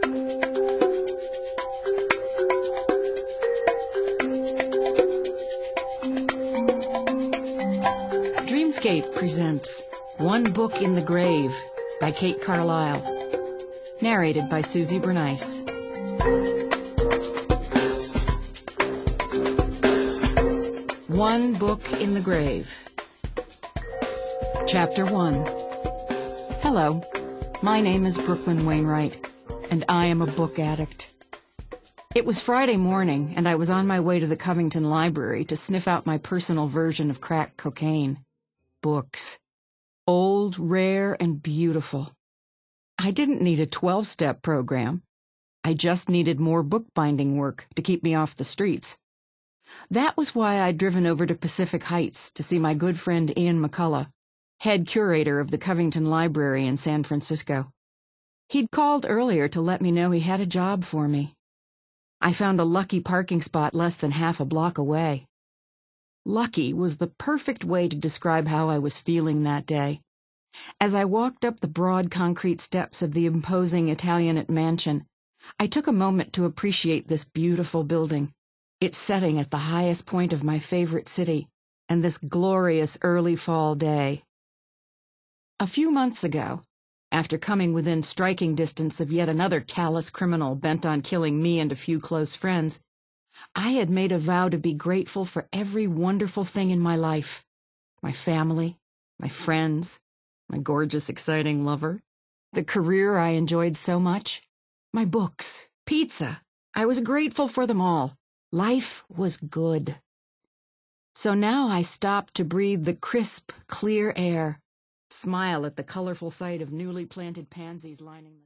Dreamscape presents One Book in the Grave by Kate Carlisle, narrated by Susie Bernice. One Book in the Grave. Chapter 1. Hello, my name is Brooklyn Wainwright, and I am a book addict. It was Friday morning, and I was on my way to the Covington Library to sniff out my personal version of crack cocaine. Books. Old, rare, and beautiful. I didn't need a 12-step program. I just needed more bookbinding work to keep me off the streets. That was why I'd driven over to Pacific Heights to see my good friend Ian McCullough, head curator of the Covington Library in San Francisco. He'd called earlier to let me know he had a job for me. I found a lucky parking spot less than half a block away. Lucky was the perfect way to describe how I was feeling that day. As I walked up the broad concrete steps of the imposing Italianate mansion, I took a moment to appreciate this beautiful building, its setting at the highest point of my favorite city, and this glorious early fall day. A few months ago, after coming within striking distance of yet another callous criminal bent on killing me and a few close friends, I had made a vow to be grateful for every wonderful thing in my life. My family, my friends, my gorgeous, exciting lover, the career I enjoyed so much, my books, pizza. I was grateful for them all. Life was good. So now I stopped to breathe the crisp, clear air, smile at the colorful sight of newly planted pansies lining the